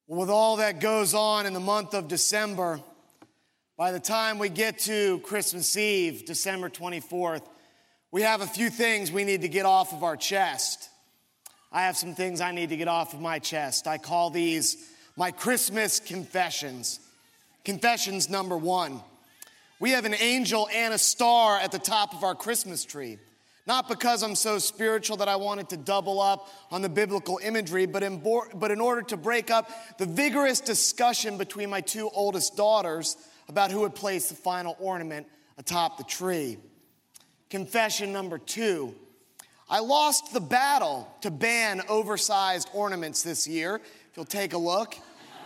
Well, with all that goes on in the month of December, by the time we get to Christmas Eve, December 24th, we have a few things we need to get off of our chest. I have some things I need to get off of my chest. I call these my Christmas confessions. Confessions number 1. We have an angel and a star at the top of our Christmas tree. Not because I'm so spiritual that I wanted to double up on the biblical imagery, but in order to break up the vigorous discussion between my two oldest daughters about who would place the final ornament atop the tree. Confession number 2. I lost the battle to ban oversized ornaments this year. If you'll take a look.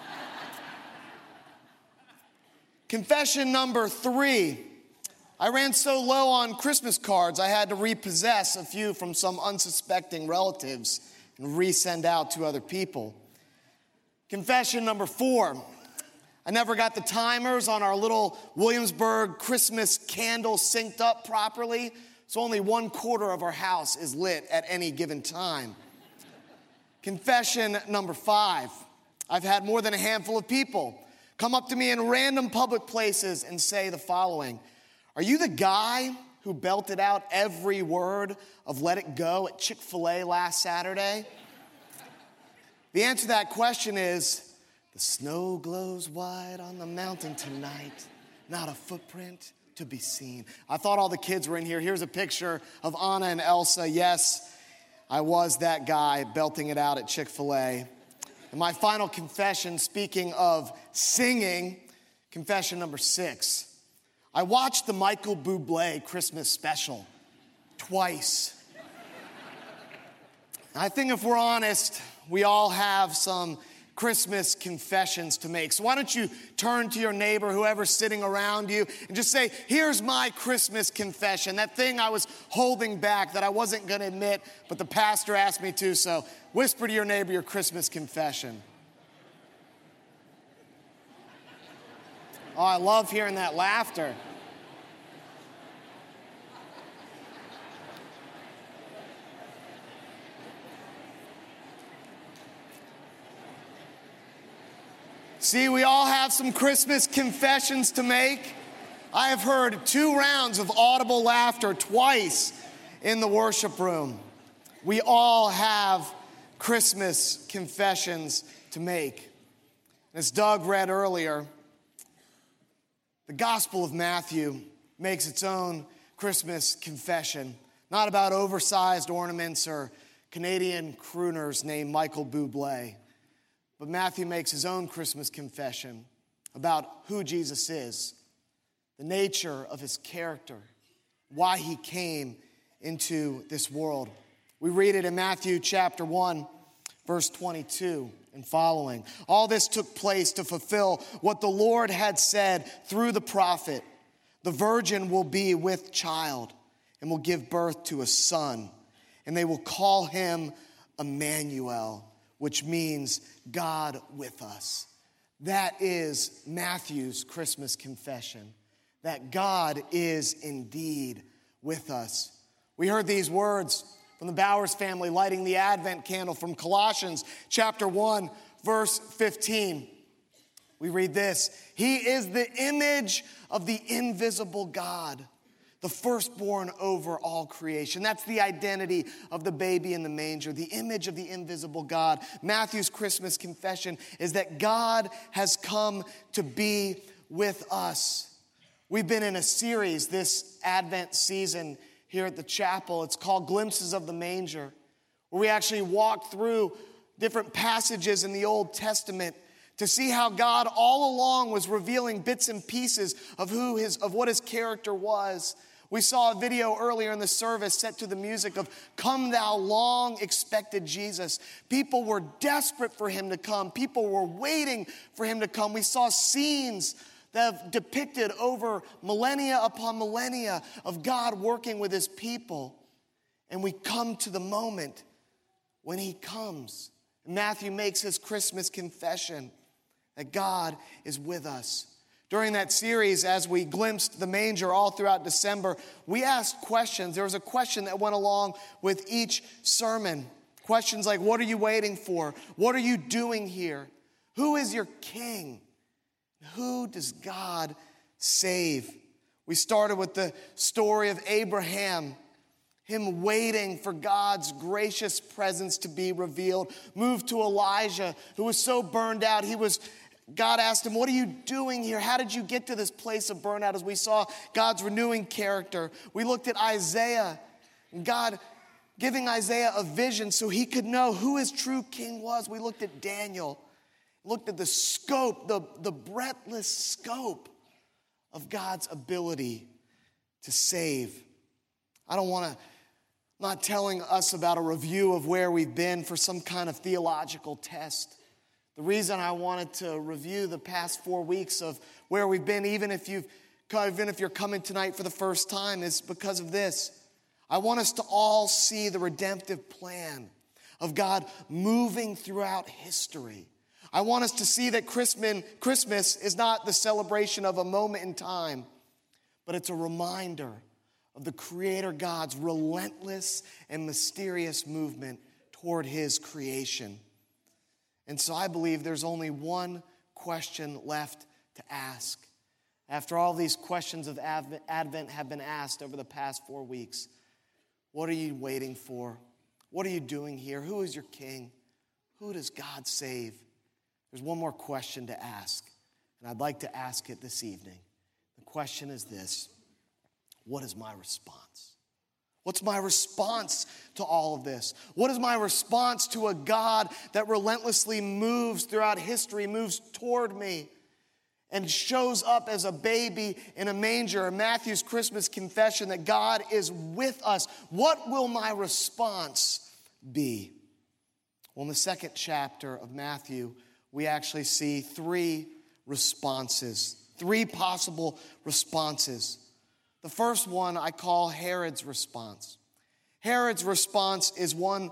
Confession number 3. I ran so low on Christmas cards, I had to repossess a few from some unsuspecting relatives and resend out to other people. Confession number 4. I never got the timers on our little Williamsburg Christmas candle synced up properly, so only 1/4 of our house is lit at any given time. Confession number 5. I've had more than a handful of people come up to me in random public places and say the following: "Are you the guy who belted out every word of Let It Go at Chick-fil-A last Saturday?" The answer to that question is, the snow glows white on the mountain tonight, not a footprint to be seen. I thought all the kids were in here. Here's a picture of Anna and Elsa. Yes, I was that guy belting it out at Chick-fil-A. And my final confession, speaking of singing, confession number 6. I watched the Michael Bublé Christmas special twice. I think if we're honest, we all have some Christmas confessions to make. So why don't you turn to your neighbor, whoever's sitting around you, and just say, here's my Christmas confession. That thing I was holding back that I wasn't going to admit, but the pastor asked me to, so whisper to your neighbor your Christmas confession. Oh, I love hearing that laughter. See, we all have some Christmas confessions to make. I have heard 2 rounds of audible laughter twice in the worship room. We all have Christmas confessions to make. As Doug read earlier, the Gospel of Matthew makes its own Christmas confession, not about oversized ornaments or Canadian crooners named Michael Bublé. But Matthew makes his own Christmas confession about who Jesus is, the nature of his character, why he came into this world. We read it in Matthew chapter 1, verse 22 and following. All this took place to fulfill what the Lord had said through the prophet. The virgin will be with child and will give birth to a son, and they will call him Emmanuel, which means God with us. That is Matthew's Christmas confession, that God is indeed with us. We heard these words from the Bowers family lighting the Advent candle from Colossians chapter 1, verse 15. We read this: He is the image of the invisible God, the firstborn over all creation. That's the identity of the baby in the manger, the image of the invisible God. Matthew's Christmas confession is that God has come to be with us. We've been in a series this Advent season here at the chapel. It's called Glimpses of the Manger, where we actually walk through different passages in the Old Testament to see how God all along was revealing bits and pieces of what his character was. We saw a video earlier in the service set to the music of Come Thou Long Expected Jesus. People were desperate for him to come. People were waiting for him to come. We saw scenes that have depicted over millennia upon millennia of God working with his people. And we come to the moment when he comes. Matthew makes his Christmas confession that God is with us. During that series, as we glimpsed the manger all throughout December, we asked questions. There was a question that went along with each sermon. Questions like, what are you waiting for? What are you doing here? Who is your king? Who does God save? We started with the story of Abraham, him waiting for God's gracious presence to be revealed. Moved to Elijah, who was so burned out. God asked him, what are you doing here? How did you get to this place of burnout? As we saw God's renewing character. We looked at Isaiah, God giving Isaiah a vision so he could know who his true king was. We looked at Daniel, looked at the scope, the breathless scope of God's ability to save. I'm not telling us about a review of where we've been for some kind of theological test. The reason I wanted to review the past 4 weeks of where we've been, even if you're coming tonight for the first time, is because of this. I want us to all see the redemptive plan of God moving throughout history. I want us to see that Christmas is not the celebration of a moment in time, but it's a reminder of the Creator God's relentless and mysterious movement toward his creation. And so I believe there's only one question left to ask. After all these questions of Advent have been asked over the past 4 weeks, what are you waiting for? What are you doing here? Who is your king? Who does God save? There's one more question to ask, and I'd like to ask it this evening. The question is this: what is my response? What's my response to all of this? What is my response to a God that relentlessly moves throughout history, moves toward me, and shows up as a baby in a manger? Matthew's Christmas confession that God is with us. What will my response be? Well, in the second chapter of Matthew, we actually see three possible responses. The first one I call Herod's response. Herod's response is one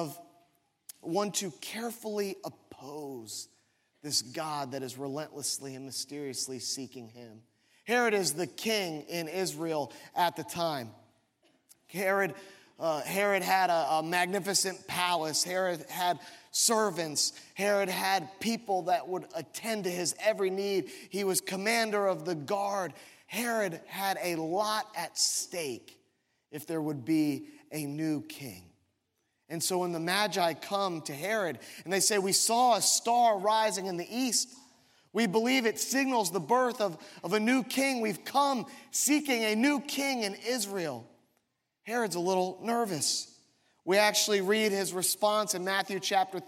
to carefully oppose this God that is relentlessly and mysteriously seeking him. Herod is the king in Israel at the time. Herod had a magnificent palace. Herod had servants. Herod had people that would attend to his every need. He was commander of the guard. Herod had a lot at stake if there would be a new king. And so when the Magi come to Herod and they say, we saw a star rising in the east, we believe it signals the birth of a new king. We've come seeking a new king in Israel. Herod's a little nervous. We actually read his response in Matthew chapter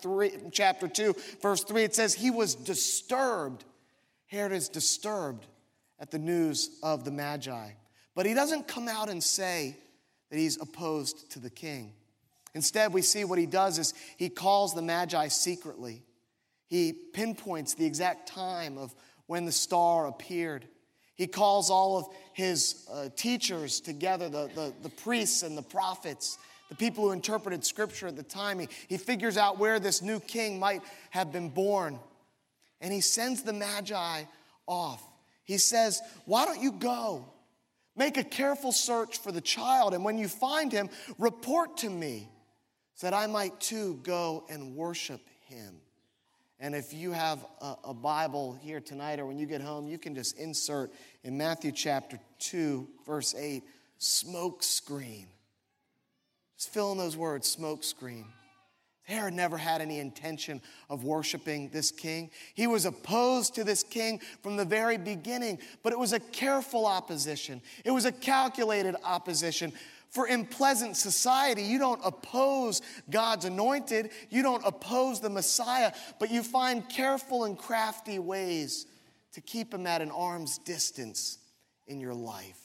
2, verse 3. It says he was disturbed. Herod is disturbed at the news of the Magi. But he doesn't come out and say that he's opposed to the king. Instead, we see what he does is he calls the Magi secretly. He pinpoints the exact time of when the star appeared. He calls all of his teachers together, the priests and the prophets, the people who interpreted Scripture at the time. He figures out where this new king might have been born. And he sends the Magi off. He says, why don't you go? Make a careful search for the child, and when you find him, report to me, so that I might too go and worship him. And if you have a Bible here tonight or when you get home, you can just insert in Matthew chapter 2, verse 8, smoke screen. Just fill in those words, smoke screen. Herod never had any intention of worshiping this king. He was opposed to this king from the very beginning, but it was a careful opposition. It was a calculated opposition. For in pleasant society, you don't oppose God's anointed. You don't oppose the Messiah, but you find careful and crafty ways to keep him at an arm's distance in your life.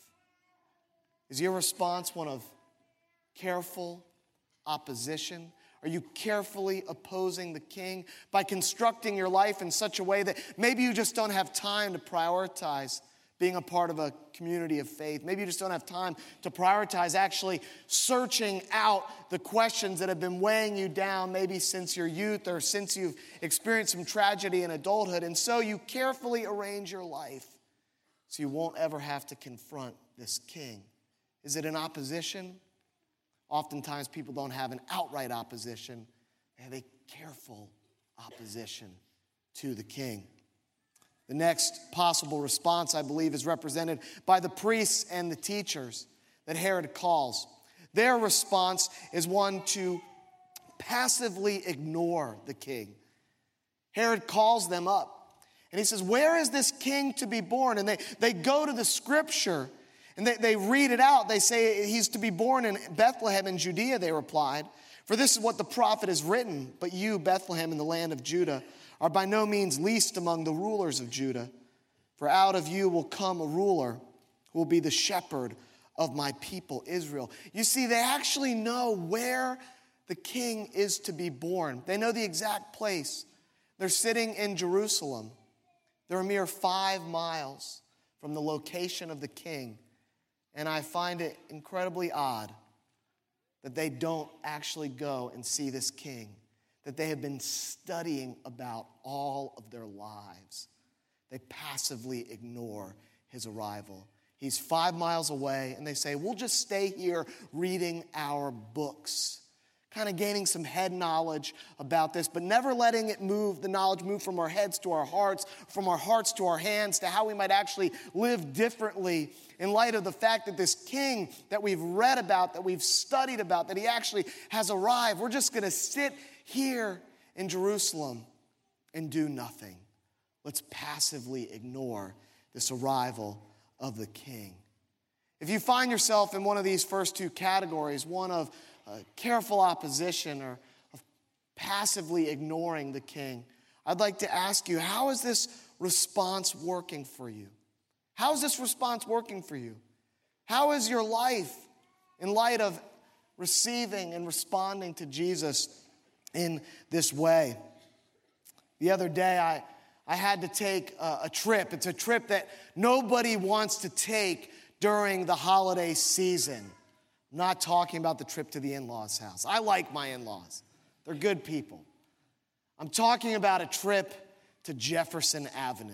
Is your response one of careful opposition? Are you carefully opposing the king by constructing your life in such a way that maybe you just don't have time to prioritize being a part of a community of faith? Maybe you just don't have time to prioritize actually searching out the questions that have been weighing you down maybe since your youth or since you've experienced some tragedy in adulthood. And so you carefully arrange your life so you won't ever have to confront this king. Is it an opposition? Oftentimes people don't have an outright opposition. They have a careful opposition to the king. The next possible response, I believe, is represented by the priests and the teachers that Herod calls. Their response is one to passively ignore the king. Herod calls them up, and he says, where is this king to be born? And they go to the scripture, and they read it out. They say he's to be born in Bethlehem in Judea, they replied. For this is what the prophet has written, but you, Bethlehem, in the land of Judah, are by no means least among the rulers of Judah. For out of you will come a ruler who will be the shepherd of my people Israel. You see, they actually know where the king is to be born. They know the exact place. They're sitting in Jerusalem. They're a mere 5 miles from the location of the king. And I find it incredibly odd that they don't actually go and see this king that they have been studying about all of their lives. They passively ignore his arrival. He's 5 miles away, and they say, we'll just stay here reading our books, kind of gaining some head knowledge about this, but never letting it move, the knowledge move from our heads to our hearts, from our hearts to our hands, to how we might actually live differently in light of the fact that this king that we've read about, that we've studied about, that he actually has arrived. We're just going to sit here in Jerusalem and do nothing. Let's passively ignore this arrival of the king. If you find yourself in one of these first two categories, one of careful opposition or of passively ignoring the king, I'd like to ask you, how is this response working for you? How is this response working for you? How is your life in light of receiving and responding to Jesus in this way? The other day, I had to take a trip. It's a trip that nobody wants to take during the holiday season. I'm not talking about the trip to the in-laws' house. I like my in-laws. They're good people. I'm talking about a trip to Jefferson Avenue.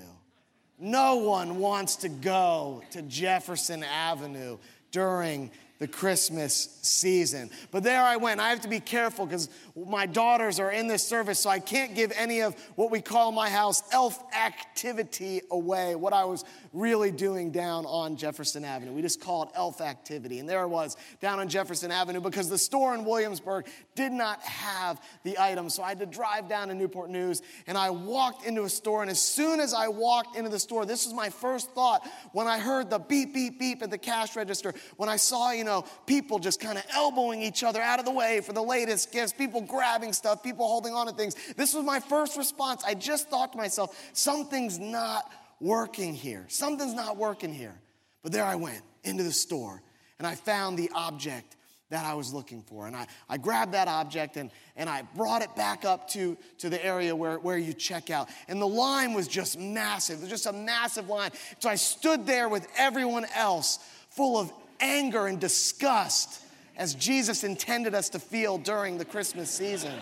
No one wants to go to Jefferson Avenue during the Christmas season. But there I went. I have to be careful because my daughters are in this service, so I can't give any of what we call in my house elf activity away, what I was really doing down on Jefferson Avenue. We just call it elf activity. And there I was down on Jefferson Avenue because the store in Williamsburg did not have the items. So I had to drive down to Newport News, and I walked into a store. And as soon as I walked into the store, this was my first thought when I heard the beep, beep, beep at the cash register, when I saw, people just kind of elbowing each other out of the way for the latest gifts, people grabbing stuff, people holding on to things. This was my first response. I just thought to myself, something's not working here. Something's not working here. But there I went into the store, and I found the object that I was looking for. And I grabbed that object, and I brought it back up to the area where you check out. And the line was just massive. It was just a massive line. So I stood there with everyone else full of anger and disgust, as Jesus intended us to feel during the Christmas season.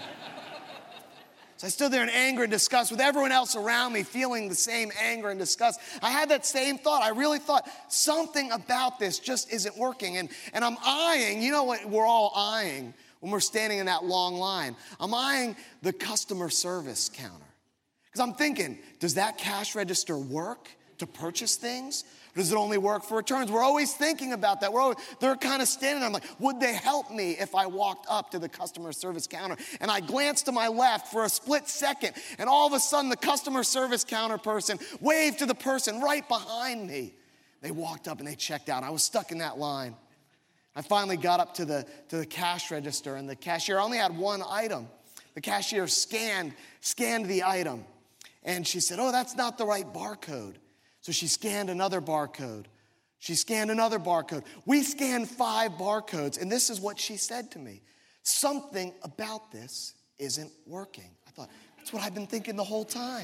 So I stood there in anger and disgust with everyone else around me feeling the same anger and disgust. I had that same thought. I really thought something about this just isn't working. And I'm eyeing, you know what we're all eyeing when we're standing in that long line? I'm eyeing the customer service counter. Because I'm thinking, does that cash register work to purchase things? Does it only work for returns? We're always thinking about that. They're kind of standing there. I'm like, would they help me if I walked up to the customer service counter? And I glanced to my left for a split second, and all of a sudden the customer service counter person waved to the person right behind me. They walked up and they checked out. I was stuck in that line. I finally got up to the cash register, and the cashier only had one item. The cashier scanned the item, and she said, oh, that's not the right barcode. So she scanned another barcode. She scanned another barcode. We scanned 5 barcodes, and this is what she said to me. Something about this isn't working. I thought, that's what I've been thinking the whole time.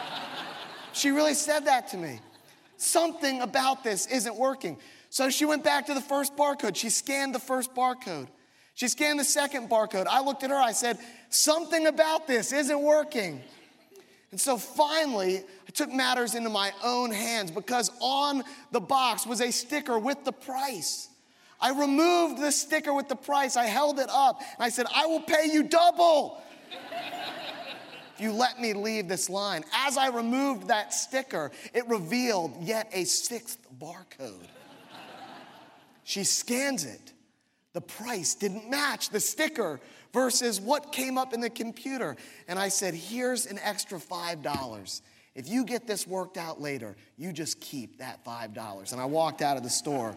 She really said that to me. Something about this isn't working. So she went back to the first barcode. She scanned the first barcode. She scanned the second barcode. I looked at her. I said, something about this isn't working. And so finally, I took matters into my own hands because on the box was a sticker with the price. I removed the sticker with the price. I held it up, and I said, I will pay you double if you let me leave this line. As I removed that sticker, it revealed yet a sixth barcode. She scans it. The price didn't match the sticker versus what came up in the computer. And I said, here's an extra $5. If you get this worked out later, you just keep that $5. And I walked out of the store.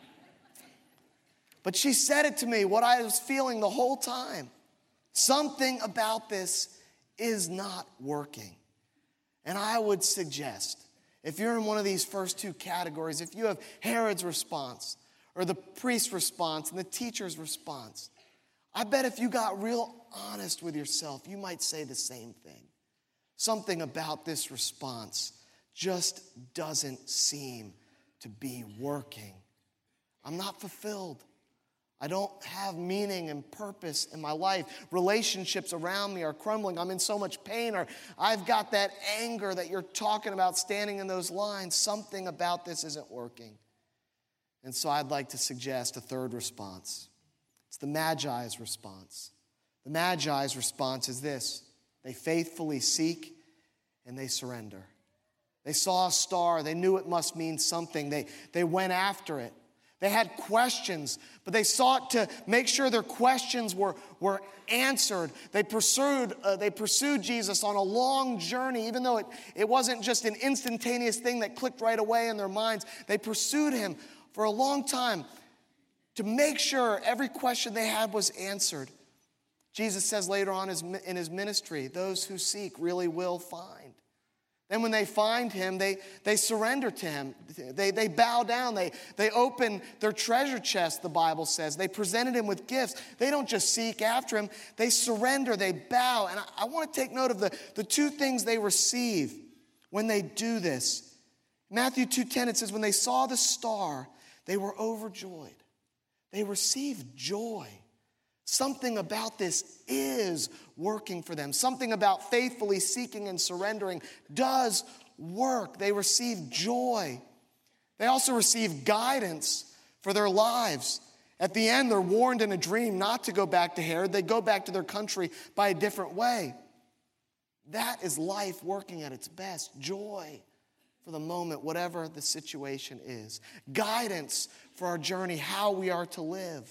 But she said it to me, what I was feeling the whole time. Something about this is not working. And I would suggest, if you're in one of these first two categories, if you have Herod's response or the priest's response and the teacher's response, I bet if you got real honest with yourself, you might say the same thing. Something about this response just doesn't seem to be working. I'm not fulfilled. I don't have meaning and purpose in my life. Relationships around me are crumbling. I'm in so much pain, or I've got that anger that you're talking about standing in those lines. Something about this isn't working. And so I'd like to suggest a third response. It's the Magi's response. The Magi's response is this: they faithfully seek and they surrender. They saw a star. They knew it must mean something. They went after it. They had questions, but they sought to make sure their questions were answered. They pursued Jesus on a long journey, even though it wasn't just an instantaneous thing that clicked right away in their minds. They pursued him for a long time to make sure every question they had was answered. Jesus says later on in his ministry, those who seek really will find. Then when they find him, they surrender to him. They bow down. They open their treasure chest, the Bible says. They presented him with gifts. They don't just seek after him. They surrender. They bow. And I want to take note of the two things they receive when they do this. Matthew 2:10, it says, when they saw the star, they were overjoyed. They received joy. Something about this is working for them. Something about faithfully seeking and surrendering does work. They receive joy. They also receive guidance for their lives. At the end, they're warned in a dream not to go back to Herod. They go back to their country by a different way. That is life working at its best. Joy for the moment, whatever the situation is. Guidance for our journey, how we are to live.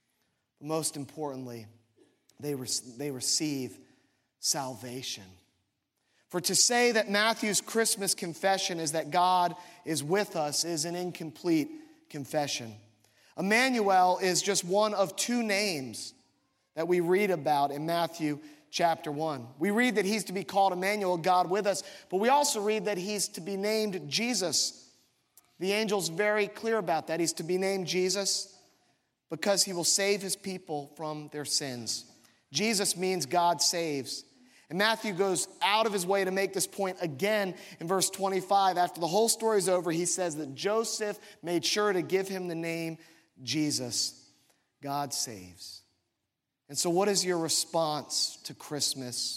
Most importantly, they receive salvation. For to say that Matthew's Christmas confession is that God is with us is an incomplete confession. Emmanuel is just one of two names that we read about in Matthew chapter 1. We read that he's to be called Emmanuel, God with us, but we also read that he's to be named Jesus. The angel's very clear about that. He's to be named Jesus because he will save his people from their sins. Jesus means God saves. And Matthew goes out of his way to make this point again in verse 25. After the whole story is over, he says that Joseph made sure to give him the name Jesus. God saves. And so what is your response to Christmas?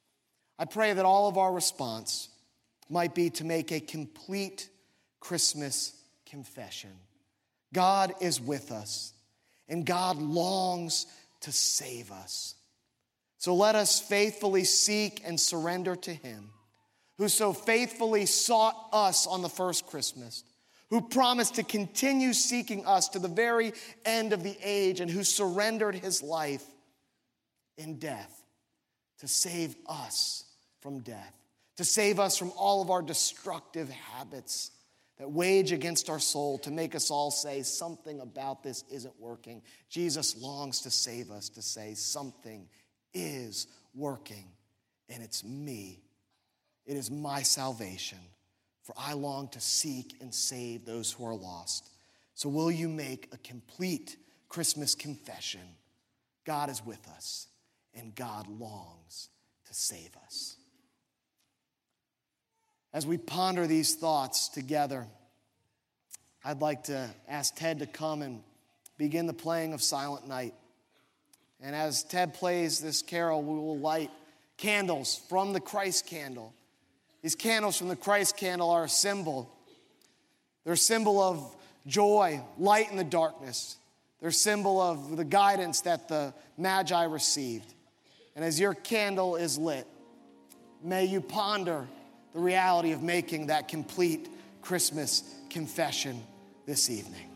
I pray that all of our response might be to make a complete Christmas confession. God is with us. And God longs to save us. So let us faithfully seek and surrender to him, who so faithfully sought us on the first Christmas, who promised to continue seeking us to the very end of the age, and who surrendered his life in death to save us from death, to save us from all of our destructive habits that wage against our soul, to make us all say something about this isn't working. Jesus longs to save us, to say something is working, and it's me. It is my salvation, for I long to seek and save those who are lost. So will you make a complete Christmas confession? God is with us, and God longs to save us. As we ponder these thoughts together, I'd like to ask Ted to come and begin the playing of Silent Night. And as Ted plays this carol, we will light candles from the Christ candle. These candles from the Christ candle are a symbol. They're a symbol of joy, light in the darkness. They're a symbol of the guidance that the Magi received. And as your candle is lit, may you ponder the reality of making that complete Christmas confession this evening.